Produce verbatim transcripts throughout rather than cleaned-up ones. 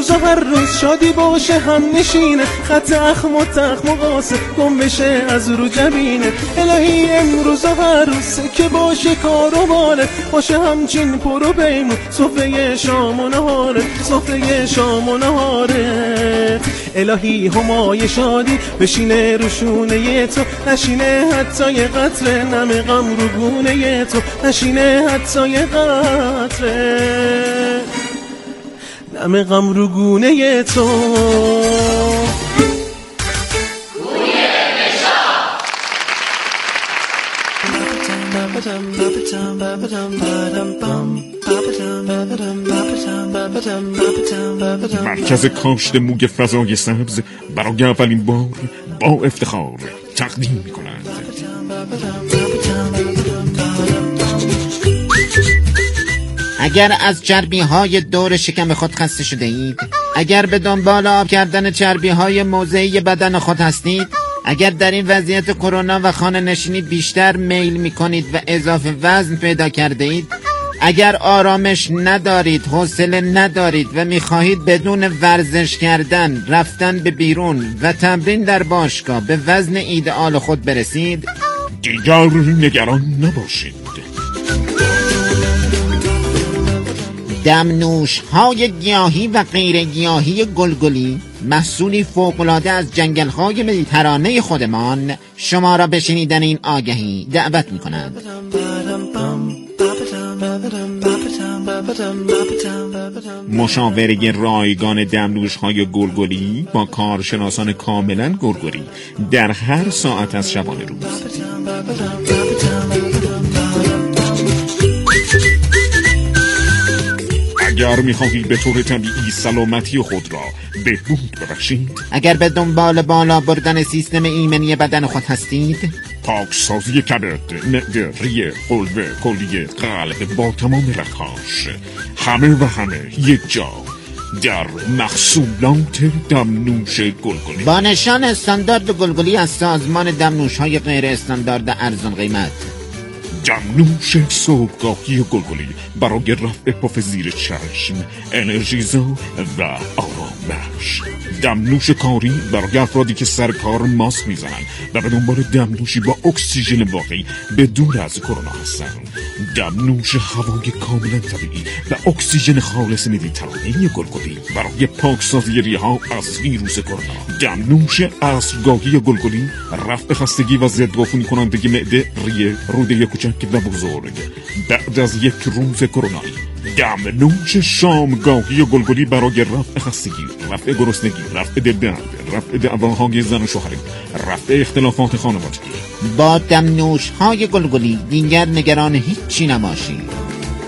امروز و هر روز شادی باشه هم نشینه، خط اخم و تخم و قاسه گم بشه از رو جبینه. الهی امروز و هر روز که باشه کار و باله، باشه همچین پر و پیمون صفحه شام و نهاره، صفحه شام و نهاره. الهی همای شادی بشینه روشونه تو، نشینه حتی یه قطره نم غم رو گونه تو، نشینه حتی یه قطره نم غم رو گونه تو. مرکز کاشت موی فضای سبز برای اولین بار با افتخار تقدیم می‌کنند اگر از چربی های دور شکم خود خسته شده اید، اگر به دنبال آب کردن چربی های موضعی بدن خود هستید، اگر در این وضعیت کرونا و خانه نشینی بیشتر میل می کنید و اضافه وزن پیدا کرده اید، اگر آرامش ندارید، حوصله ندارید و می خواهید بدون ورزش کردن، رفتن به بیرون و تمرین در باشگاه به وزن ایدئال خود برسید، دیگر نگران نباشید. دمنوش های گیاهی و غیر گیاهی گلگلی، محصولی فوق‌العاده از جنگل های مدیترانه خودمان، شما را به شنیدن این آگهی دعوت می کنند. مشاوره رایگان دمنوش های گلگلی با کارشناسان کاملا گلگلی در هر ساعت از شبانه روز. اگر می‌خواهید به طور طبیعی سلامتی خود را بهبود ببخشید، اگر به دنبال بالا بردن سیستم ایمنی بدن خود هستید، پاکسازی کبد، معده، ریه، قلبه، کلیه، قلب با تمام رگ‌هاش، همه و همه یک جا در محصولات دمنوش گلگلی با نشان استاندارد گلگلی از سازمان دمنوش‌های غیر استاندارد ارزان قیمت. دمنوش صبحگاهی گلگلی برای رفع پف زیر چشم، انرژیزا و آرام بخش. دمنوش کاری برای افرادی که سر کار ماسک میزنن و به دنبال دمنوشی با اکسیژن واقعی به دور از کرونا هستن. دمنوش هوای کاملا طبیعی و اکسیژن خالص مدیترانه گلگلی برای پاکسازی ریه‌ها از ویروس کرونا. دمنوش عصرگاهی گلگلی رفع خستگی و ضدعفونی کننده معده، ریه، روده کوچک و بزرگ بعد از یک روز کرونایی. دمنوش شامگاهی گلگلی برای رفع خستگی، رفع گرسنگی، رفع دلدرد، رفع دعواهای زن و شوهری، رفع اختلافات خانوادگی. با دمنوش های گلگلی دیگر نگران هیچی نباشید.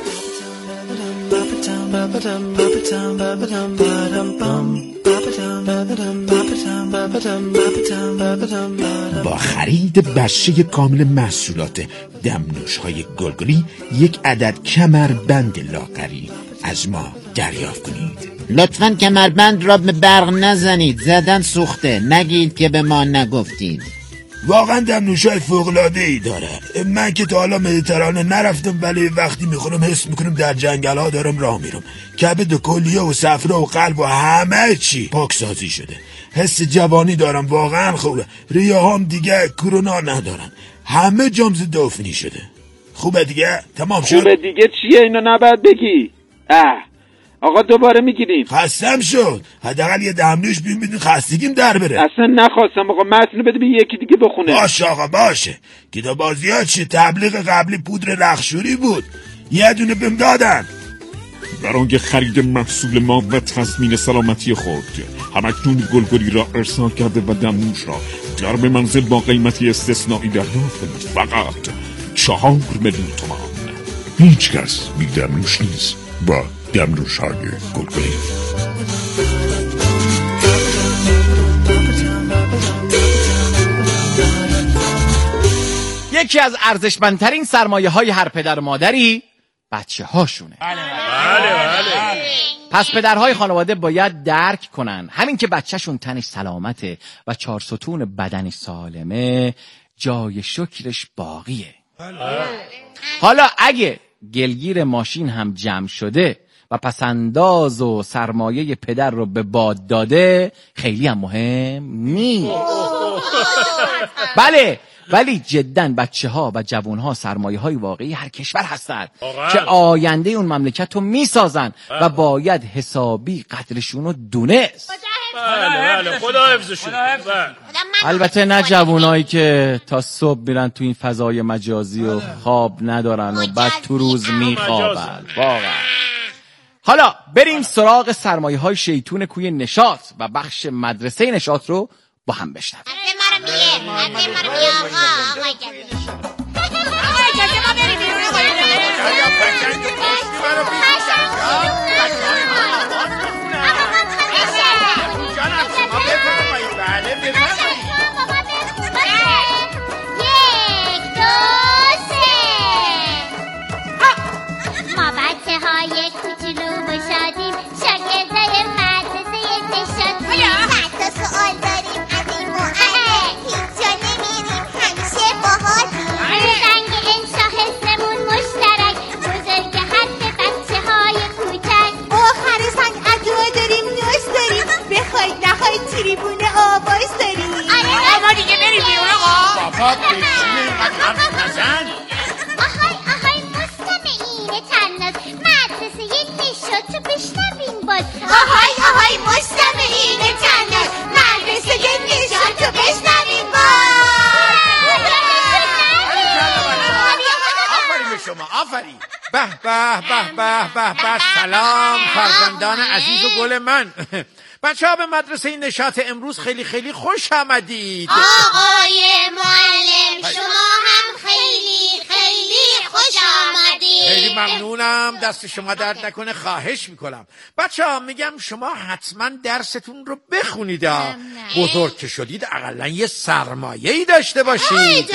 با خرید بشه کامل محصولات دمنوش های گلگلی یک عدد کمربند لاغری از ما دریافت کنید. لطفاً کمربند را به برق نزنید، زدن سوخته، نگید که به ما نگفتید. واقعا دمنوش‌های فوق‌العاده‌ای داره. من که تا حالا مدیترانه نرفتم، ولی وقتی میخورم حس میکنم در جنگل ها دارم راه میرم. کبد و کلیه و صفرا و قلب و همه چی پاکسازی شده. حس جوانی دارم، واقعا خوبه. ریه هم دیگه کرونا ندارن، همه جام ضد عفونی شده. خوبه دیگه؟ تمام شد؟ خوبه دیگه چیه اینو نباید بگی. اه آقا دوباره میگیریم. خستم شد، حداقل یه دمنوش بیم بدون خستگیم در بره. اصلا نخواستم آقا، متن بده به یکی دیگه بخونه. باشه آقا باشه. کتابازیات چه تبلیغ قبلی پودر رخشوری بود، یه دونه بهم دادن. برای خرید محصول ما و تضمین سلامتی خود همکنون گلگلی را ارسال کرده و دمنوش را در به منزل با قیمتی استثنایی دریافت کنید. فقط چهار میلیون تومان. هیچ کس بی دمنوش نیست با دمنوش های گلگلی. یکی از ارزشمندترین سرمایه های هر پدر و مادری بچه هاشونه. بله بله بله. پس پدرهای خانواده باید درک کنن همین که بچهشون تنش سلامته و چهار ستون بدنی سالمه، جای شکرش باقیه. بله. حالا اگه گلگیر ماشین هم جمع شده و پسنداز و سرمایه پدر رو به باد داده خیلی هم مهم نیست. بله، ولی جداً بچه ها و جوان ها سرمایه های واقعی هر کشور هستند که آینده اون مملکت رو می سازن و باید حسابی قدرشون رو دونست. بله بله خدا حفظشون. البته نه جوانایی که تا صبح میرن تو این فضای مجازی و خواب ندارن و بعد تو روز میخوابن. واقعا. حالا بریم سراغ سرمایه های شیطون کوی نشاط و بخش مدرسه نشاط رو با هم بشنویم. به به به به به به سلام فرزندان عزیز و گل من. بچه ها به مدرسه نشاط امروز خیلی خیلی خوش آمدید. آقای معلم شما هم خیلی خیلی خوش آمدید. خیلی ممنونم، دست شما درد نکنه. خواهش میکنم بچه ها، میگم شما حتما درستون رو بخونید. بزرگ که شدید اقلا یه سرمایه‌ای داشته باشید.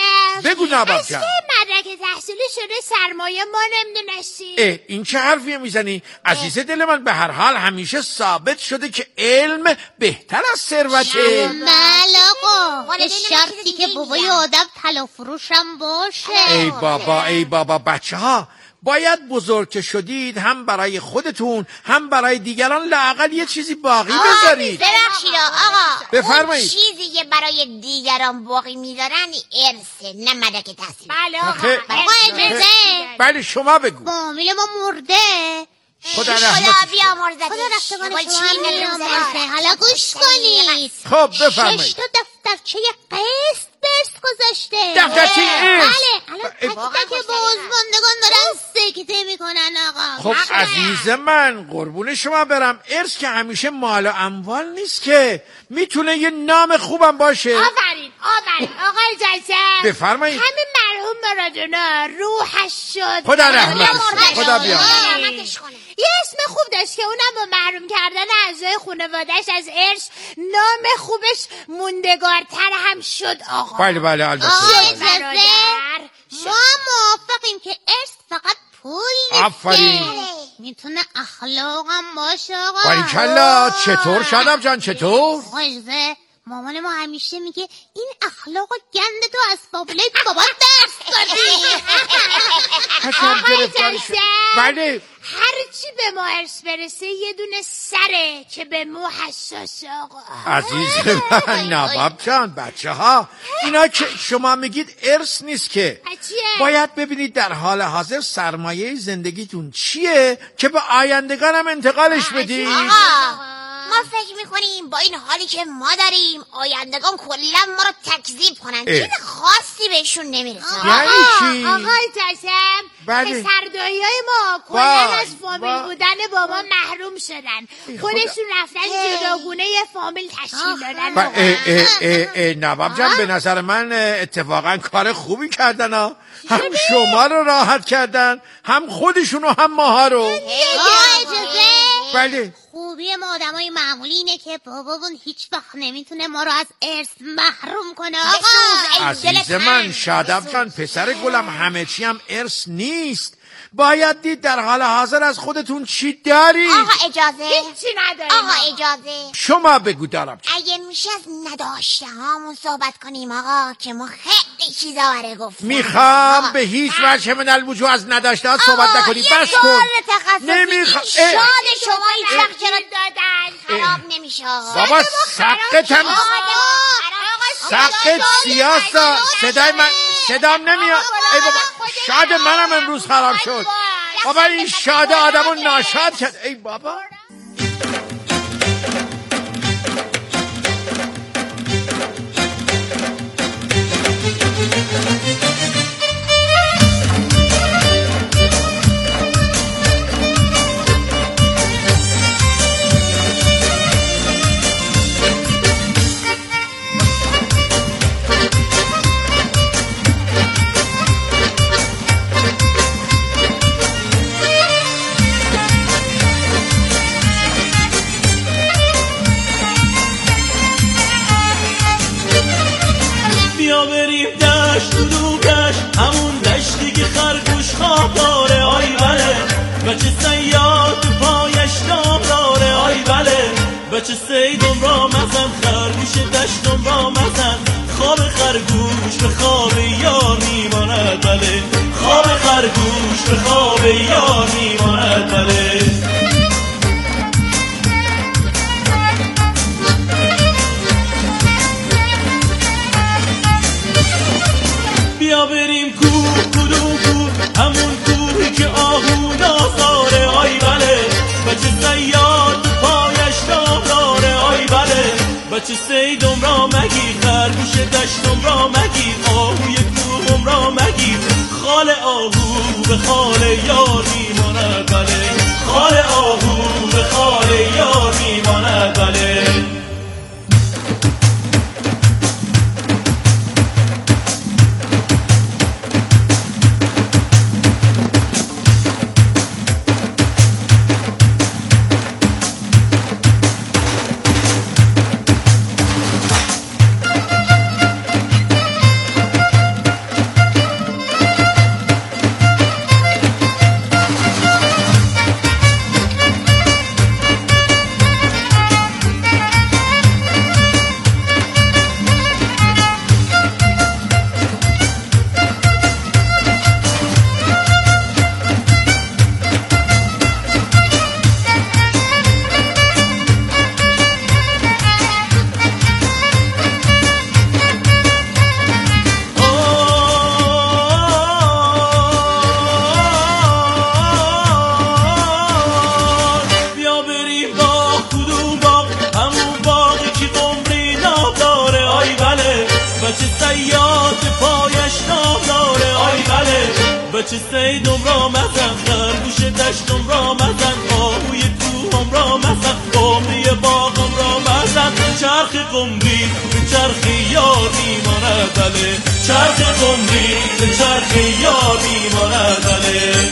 بگو نباب جان. مدرک تحصیلی شده سرمایه ما نمیدونستی. اه این چه حرفیه میزنی؟ عزیز دل من، به هر حال همیشه ثابت شده که علم بهتر از ثروته. بله آقا، به شرطی که بابای آدم طلا فروشم باشه. ای بابا ای بابا بچه ها، باید بزرگ که شدید هم برای خودتون هم برای دیگران لااقل یه چیزی باقی بذارید. ببخشید آقا، بفرمایید. چیزی که برای دیگران باقی میذارن ارثه، نه مدرک تحصیل. بله آقا. آقا اجازه. بله شما بگو. فامیل ما مرده. خدا رحمتش کنه. خدا رفتگان شما بیامرزه. حالا گوش کنید. خب بفرمایید. شش تا دفترچه قسط برس گذاشته. دفترچه ارث؟ بله. الان تک تک بازماندگان دارن سکته میکنن آقا. خب عزیز من، قربون شما برم، ارث که همیشه مال و اموال نیست که، میتونه یه نام خوبم باشه. آفرین آفرین آقای جلسم. بفرمایید. همین مرحوم مارادونا روحش شد. خدا رحمتش خدا بیامرزه. یه اسم خوب داشت که اونم با محروم کردن اعضای خانواده‌اش از ارث نام خوبش موندگارتر هم شد آقا. بله بله البته. آقای جلسه ما موافقیم که ارث فقط پول نیست. آفرین. میتونه اخلاق هم باشه آقا. باریکلا. چطور شدم جان چطور؟ آقای مامان ما همیشه میگه این اخلاق و گند تو از فامیل بابا درس دادی. آقای جلسه بله. هرچی به ما ارث برسه یه دونه سره که به مو حساسه آقا. عزیز من نواب جان، بچه ها اینا که شما میگید ارث نیست که، باید ببینید در حال حاضر سرمایه زندگیتون چیه که به آیندگانم انتقالش بدید. ما فکر میکنیم با این حالی که ما داریم آیندگان کلا ما رو تکذیب کنن، چیز خاصی بهشون نمیرسه. یعنی چی؟ آقای جسم بله. پسردایی های ما کلا از فامیل بودن بابا محروم شدن، خودشون رفتن جداگونه یه فامیل تشکیل دادن. اه اه اه اه نواب جان، به نظر من اتفاقا کار خوبی کردن ها. هم شما رو راحت کردن، هم خودشونو هم ماها رو. اجازه. بله. خوبی ما آدمای معمولی اینه که بابامون هیچ وقت نمیتونه ما رو از ارث محروم کنه آقا. عزیز من شاداب جان، پسر گلم، همه چی هم ارث نیست. باید دید در حال حاضر از خودتون چی داری؟ آقا اجازه هیچی نداریم آقا اجازه شما بگو دارم چی؟ اگه میشه از نداشته هامون صحبت کنیم آقا، که ما خیلی چیزا برای گفتیم. میخوام به هیچ وجه من الوجوه از نداشته ها صحبت نکنی. بس کن. نمیخوام. شاد شما هیچ وقت چرا دادن خراب نمیشه آقا. بابا سقتم سقت سیاسا. صدای من صدام نمیاد. ای بابا شاد منم امروز خراب شد. بابا این شاد آدمو ناشاد کرد. ای بابا همون دشتی که خرگوش خواب داره آی بله، بچه سیاد تو پایش نام داره آی بله، بچه سیدم را مزن خرگوش دشتم را مزن، خواب خرگوش به خواب یار میماند بله، خواب خرگوش به خواب یار میماند بله. بیا بریم کوه کدوم کوه، همون کوهی که آهو نازاره آی بله، بچه صیاد پایش نام داره آی بله، بچه صیدم را مگیر خرگوش دشتم را مگیر، آهوی کوهم را مگیر، خال آهو به خال یار میماند بله، خال آهو به خال یار میماند بله. بچه سیدم را مزن خرگوش دشتم را مزن، آهوی کوهم را مزن، قمری باغم را مزن، چرخ قمری به چرخ یار میماند بله، چرخ قمری به چرخ یار میماند بله.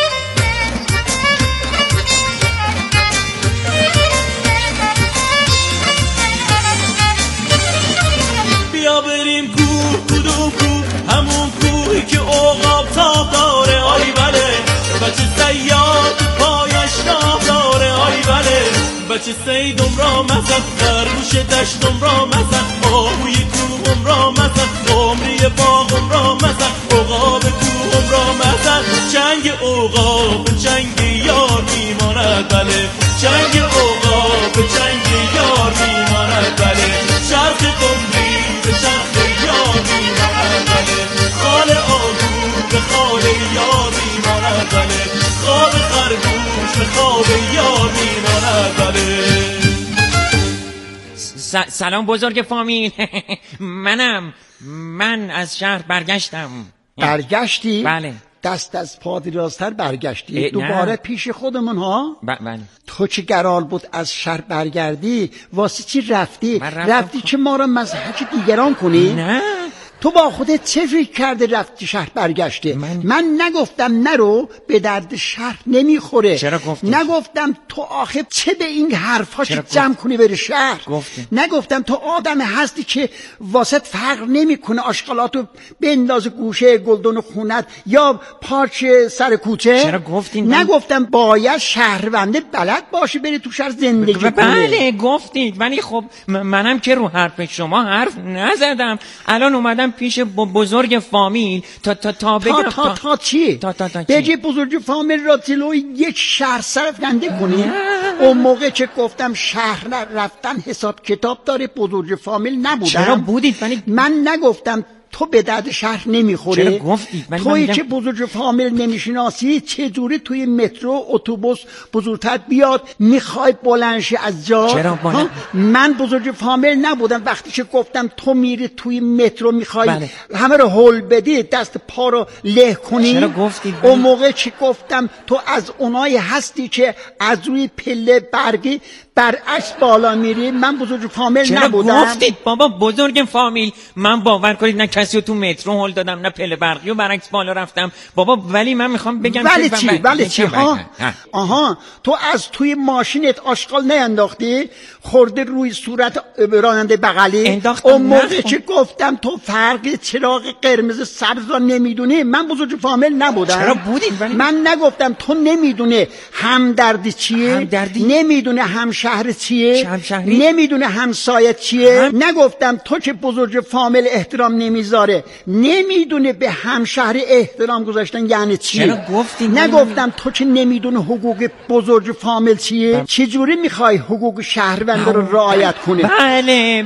بیا بریم کوه کدوم کوه، همون کوهی که عقاب تاب داره آی بله، بچه صیاد پایش نام داره آی بله، بچه صیدم را مزن خرگوش دشتم را مزن، آهوی کوهم را مزن، قمری باغم را مزن، عقاب کوهم را مزن، چنگ عقاب چنگ یار میماند بله، چنگ عقاب چنگ یار میماند بله، چرخ قمری به چرخ یار میماند بله، خال آهو به خال یار میماند بله، خواب خرگوش به خواب یار میماند بله. سلام بزرگ فامیل. منم من از شهر برگشتم. برگشتی؟ بله. دست از پا درازتر برگشتی دوباره پیش خودمون ها؟ بله. تو چه قرار بود از شهر برگردی؟ واسه چی رفتی؟ رفتی که ما را مزحج دیگران کنی؟ نه تو با خودت چه فکر کرده رفتی شهر برگشته؟ من, من نگفتم نرو، به درد شهر نمیخوره. چرا گفتی؟ نگفتم تو آخه چه به این حرفاش جمع کنی بری شهر. گفتی. نگفتم تو آدم هستی که واسط فرق نمیکنه آشغالاتو بنداز گوشه گلدون خونت یا پارچه سر کوچه. چرا گفتی؟ نگفتم باید شهرونده بلد باشی بری تو شهر زندگی کنی. بله گفتید، ولی خب منم که رو حرف شما حرف نزدم. الان اومدم پیش بزرگ فامیل تا تا تا بگم تا تا, تا چی؟ تا تا تا بگی بزرگ فامیل را جلوی یک شهر سرفکنده کنی؟ اون موقع چه گفتم شهر رفتن حساب کتاب داره، بزرگ فامیل نبودم. چرا بودید؟ ولی من نگفتم تو به درد شهر نمیخوره. چرا گفتید؟ توی که بزرگ فامیل نمیشناسی، چه جوری توی مترو اتوبوس بزرگتر بیاد میخوای بلنشی از جا؟ چرا بلند؟ من بزرگ فامیل نبودم وقتی که گفتم تو میری توی مترو میخوای بله. همه رو هول بدی، دست پا رو له کنی. چرا گفتید؟ اون موقع چی گفتم؟ تو از اونایی هستی که از روی پله برگی برعکس بالا میری. من بزرگ فامیل چرا نبودم. چرا گفتید بابا بزرگ فامیل؟ من باور کنید نه کسی رو تو مترو هل دادم نه پله برقی و برعکس بالا رفتم بابا. ولی من میخوام بگم ولی که چی؟ ولی چی؟ ها؟ آها تو از توی ماشینت آشغال نینداختی؟ خورده روی صورت راننده بغلی؟ انداختم. اون موقع چی گفتم تو فرق چراغ قرمز سبز را نمیدونی؟ من بزرگ فامیل نبودم. چرا بودین؟ ولی من نگفتم تو نمیدونه همدردی چیه؟ همدردی؟ نمیدونه همشهر چیه؟ همشهری؟ نمیدونه همسایه چیه؟ هم... نگفتم تو که بزرگ فامیل احترام نمیذاره نمیدونه به همشهر احترام گذاشتن یعنی چیه؟ چرا گفتین؟ نگفتم تو که نمیدونه حقوق بزرگ فامیل چیه؟ چجوری میخوای حقوق شهرونده رو رعایت کنی؟ بله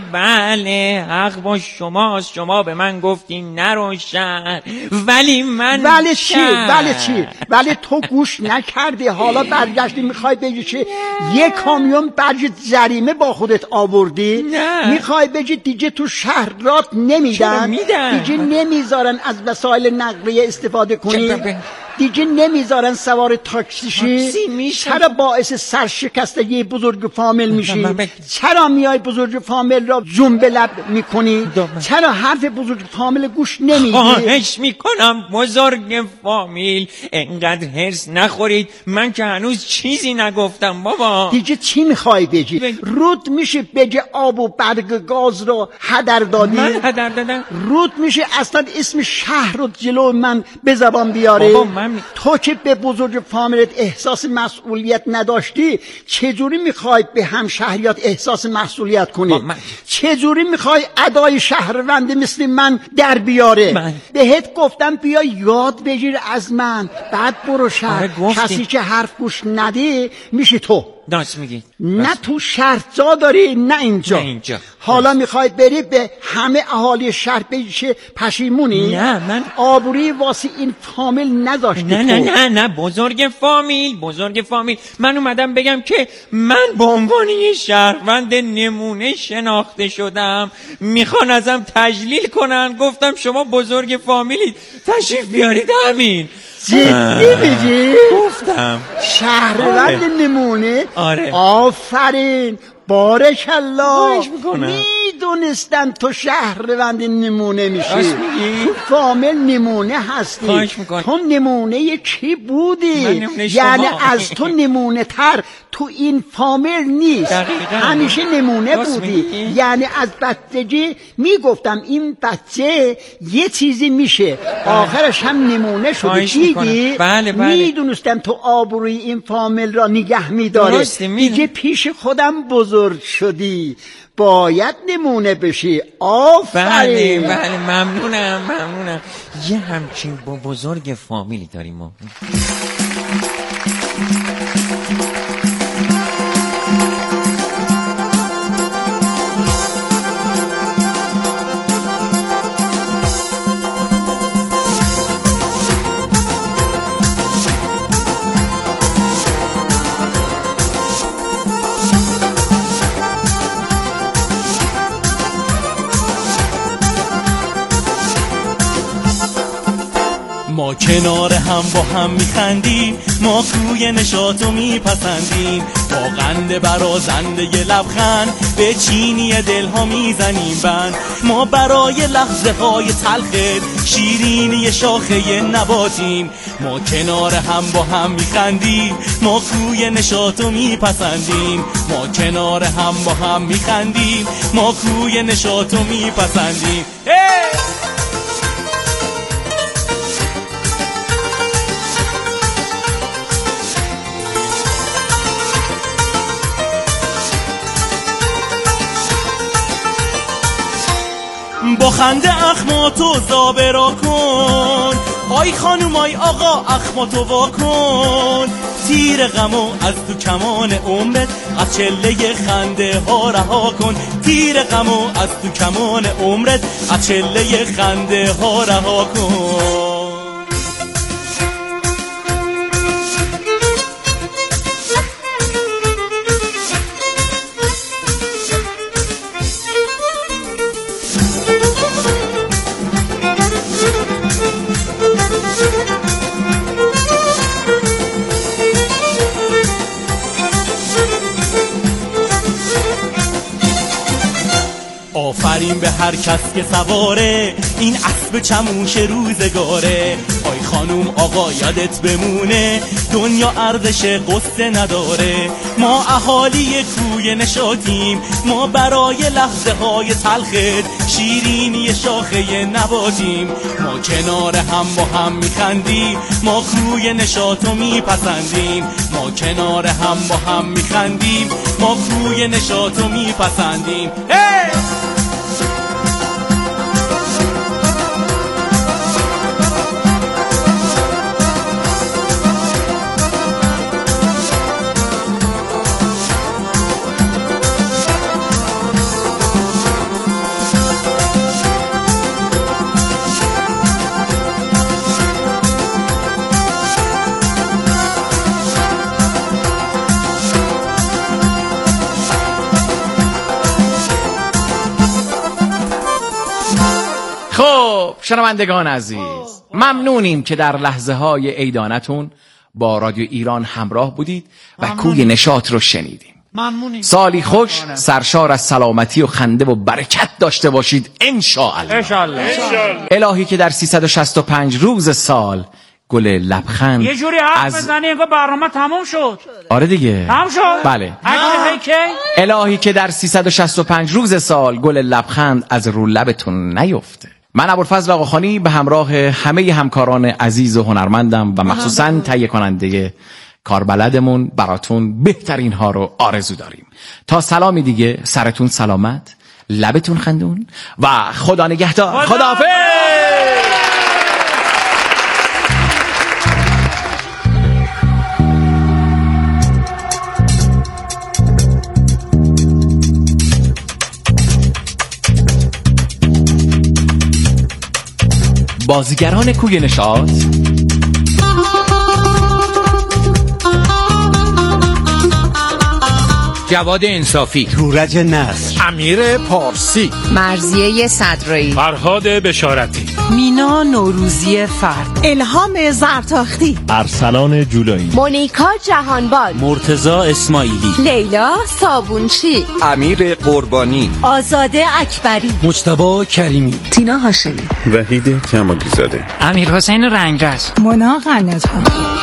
بله حق با شماست. شما به من گفتین نرو شهر، ولی من ولی چی؟ ولی چی؟ ولی تو گوش نکردی. حالا برگشتی میخوای بگی چه یک کامیون برج جریمه با خودت آوردی؟ نه. میخوای بگی دیگه تو شهرات نمیدن؟ میدن؟ دیگه نمیذارن از وسایل نقلیه استفاده کنی؟ چرا دیگه نمیذارن سوار تاکسی شی؟ چرا باعث سرشکستگی بزرگ فامیل میشی؟ چرا میای بزرگ فامیل را جنب لب میکنی؟ چرا حرف بزرگ فامیل گوش نمیدی؟ خواهش میکنم بزرگ فامیل انقدر هرس نخورید، من که هنوز چیزی نگفتم بابا. دیگه چی میخوای بگی؟ بگ... رود میشه بگه آب و برگ گاز رو هدر دادی؟ من هدر دادم؟ رود میشه اصلا اسم شهر رو جلو من به زبان بیاره؟ بابا من... تو که به بزرگ فامیلت احساس مسئولیت نداشتی، چجوری میخوای به همشهریات احساس مسئولیت کنی؟ من... چجوری میخوای ادای شهرونده مثل من در بیاره؟ من... بهت گفتم بیا یاد بگیر از من، بعد برو شهر. کسی که حرف گوش نده میشه تو. داست میگی؟ نه تو شهر جا داری نه اینجا. نه اینجا. حالا میخوای بری به همه اهالی شهر بگی چه پشیمونی؟ نه من آبروی واسه این فامیل نذاشتی. نه نه نه نه بزرگ فامیل بزرگ فامیل من اومدم بگم که من به عنوان یه شهروند نمونه شناخته شدم، میخوان ازم تجلیل کنن. گفتم شما بزرگ فامیلید، تشریف بیارید. همین. جدی میگی؟ گفتم شهروند آره. نمونه؟ آره. آفرین، بارک الله. میکنم میدونستم تو شهروند نمونه میشی. میگی؟ تو فامیل نمونه هستی. تو نمونه کی بودی؟ یعنی از تو نمونه تر تو این فامیل نیست. دقیقا. همیشه نمونه بودی. میگی؟ یعنی از بچگی میگفتم این بچه یه چیزی میشه، آخرش هم نمونه شده. دیدی؟ بله بله. میدونستم تو آبروی این فامیل را نگه میداره. دیگه پیش خودم بزرگ شدی، باید نمونه بشی. آفرین. بله بله ممنونم ممنونم. یه همچین با بزرگ فامیلی داریم ما. ما کنار هم با هم میخندیم، ما کوی نشاطو میپسندیم، با قند برازنده ی لبخند به چینی دل ها میزنیم بند. ما برای لحظه های تلخت شیرینی شاخه نباتیم، ما کنار هم با هم میخندیم، ما کوی نشاطو میپسندیم، ما کنار هم با هم میخندیم، ما کوی نشاطو میپسندیم. hey! با خنده اخماتو زابرا کن، آی خانوم آی آقا اخماتو وا کن، تیر غمو از تو کمان عمرت از چله خنده ها رها کن، تیر غمو از تو کمان عمرت از چله خنده ها رها کن. آفرین به هر کس که سواره این اسب چموش روزگاره، آی خانوم آقا یادت بمونه دنیا ارزش قصه نداره، ما اهالی کوی نشاطیم، ما برای لحظه های تلخت شیرینی شاخه نباتیم، ما کنار هم با هم میخندیم، ما کوی نشاطو میپسندیم، ما کنار هم با هم میخندیم، ما کوی نشاطو میپسندیم. hey! خب شنوندگان عزیز، ممنونیم که در لحظه های عیدانتون با رادیو ایران همراه بودید و کوی نشاط رو شنیدیم. ممنونیم. سالی خوش سرشار از سلامتی و خنده و برکت داشته باشید انشاءالله. انشاءالله. الهی که در سیصد و شصت و پنج روز سال گل لبخند یه جوری حرف از... بزنی انگار برنامه تموم شد. آره دیگه تموم شد. بله. الهی که در سیصد و شصت و پنج روز سال گل لبخند از رو لبتون نیفته. من ابوالفضل آقاخانی به همراه همه همکاران عزیز و هنرمندم و مخصوصاً تهیه کننده کاربلدمون براتون بهترین ها رو آرزو داریم. تا سلامی دیگه، سرتون سلامت، لبتون خندون و خدا نگهدار. خداحافظ. بازیگران کوی نشاط: جواد انصافی، تورج نصر، امیر پارسی، مرضیه صدرایی، فرهاد بشارتی، مینا نوروزی فرد، الهام زرتاختی، ارسلان جولایی، مونیکا جهانبال، مرتضی اسماعیلی، لیلا صابونچی، امیر قربانی، آزاده اکبری، مجتبی کریمی، تینا هاشمی، وحید کمالی زاده، امیر حسین رنگرز، مونا قنات‌ها.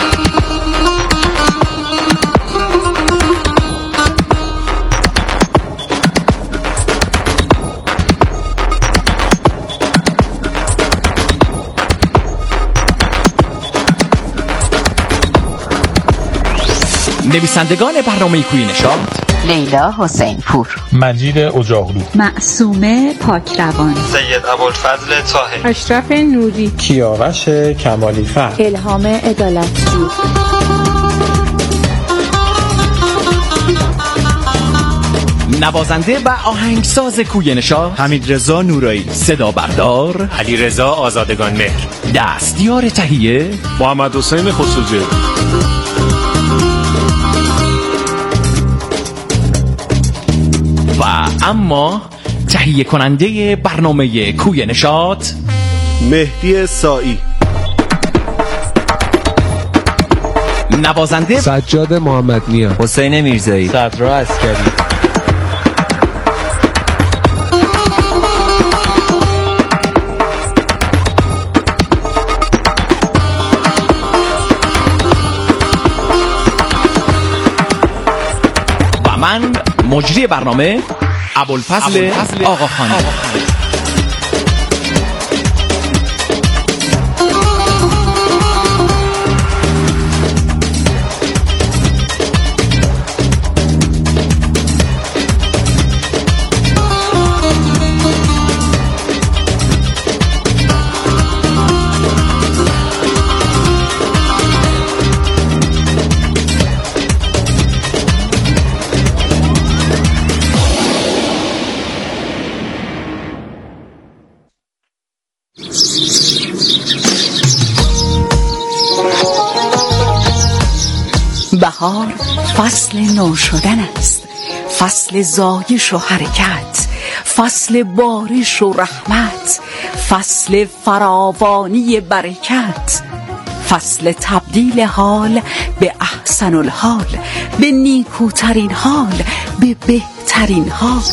نویسندگان برنامه کوی نشاط: لیلا حسین پور، مجید اجاغلو، معصومه پاکروان، سید ابوالفضل طاهری، اشرف نوری، کیاوش کمالی فرد، الهام عدالت‌جو. نوازنده و آهنگساز کوی نشاط: حمیدرضا نورایی، صدا بردار: علیرضا آزادگان مهر، دستیار تهیه: محمد حسین خسروجی. و اما تهیه کننده برنامه کوی نشاط: مهدی سائی. نوازنده سجاد محمد میا، حسین میرزایی، صدرا عسکری. و من مجری برنامه ابوالفضل آقاخانی. بهار فصل نو شدن است، فصل زایش و حرکت، فصل بارش و رحمت، فصل فراوانی برکت، فصل تبدیل حال به احسن الحال، به نیکوترین حال، به بهترین حال.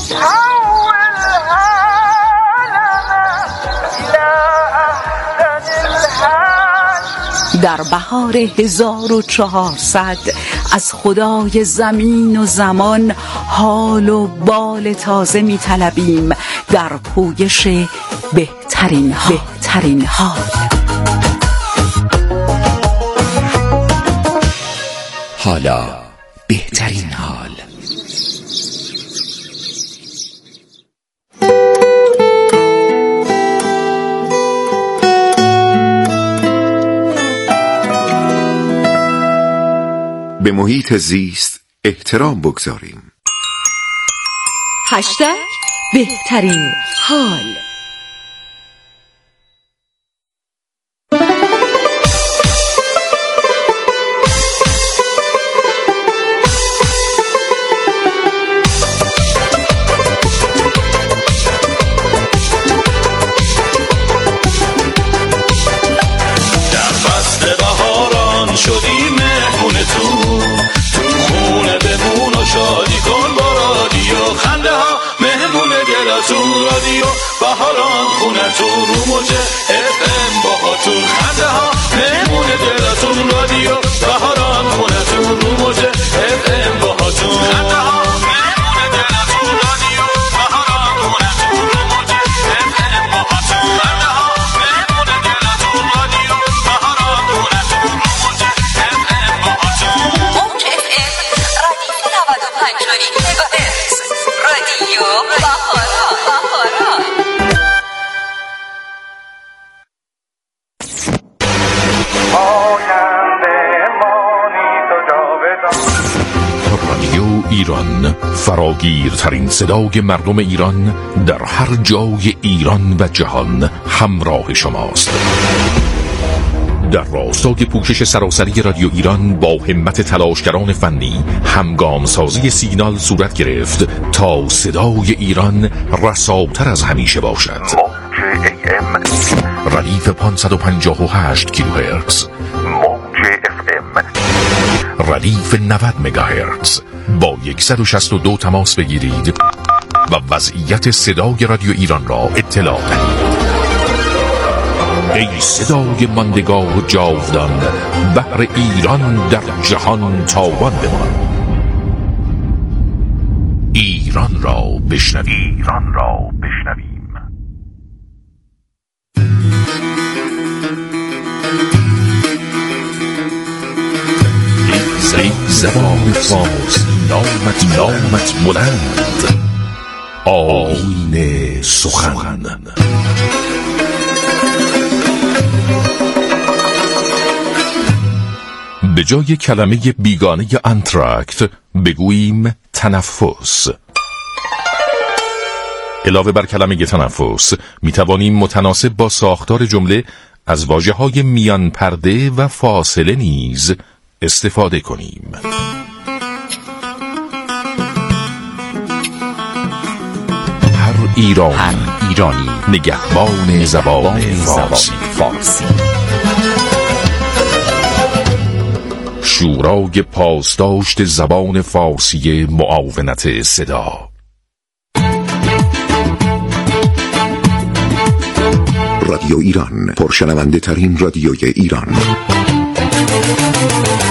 در بهار هزار و چهارصد از خدای زمین و زمان حال و بال تازه می طلبیم در پویش بهترین حال. بهترین حال. حالا بهترین حال. به محیط زیست احترام بگذاریم. هشتگ بهترین حال. رادیو بهاران خونتون رو موجه اف ام باهاتون خنده ها مهمون دلتون رادیو بهاران خونتون رو موجه اف ام باهاتون خنده ها مهمون دلتون رادیو بهاران خونتون رو موجه اف ام باهاتون خنده ها مهمون دلتون رادیو بهاران خونتون رو موجه اف ام باهاتون موج اف ام رادیو نود و پنج و نیم مگاهرتز رادیو بهاران. رادیو ایران، فراگیرترین صدای مردم ایران در هر جای ایران و جهان همراه شماست. در راستای پوشش سراسری رادیو ایران با همت تلاشگران فنی همگام سازی سیگنال صورت گرفت تا صدای ایران رساتر از همیشه باشد. ردیف پانصد و پنجاه و هشت کیلوهرتز، موج اف ام ردیف نود مگاهرتز. با صد و شصت و دو تماس بگیرید و وضعیت صدای رادیو ایران را اطلاع دهید. ای صدای ماندگار و جاودان، بحر ایران در جهان تاوان بمان. ایران را بشنویم. ایران را بشنویم. ای زبان فارس نامت نامت بلند، آیین سخن. به جای کلمه بیگانه انتراکت بگوییم تنفس. علاوه بر کلمه تنفس می توانیم متناسب با ساختار جمله از واژه‌های میان پرده و فاصله نیز استفاده کنیم. هر ایرانی, هر ایرانی نگهبان زبان فارسی. فارسی. شورای پاسداشت زبان فارسی معاونت صدا. رادیو ایران، پرشنونده ترین رادیوی ایران.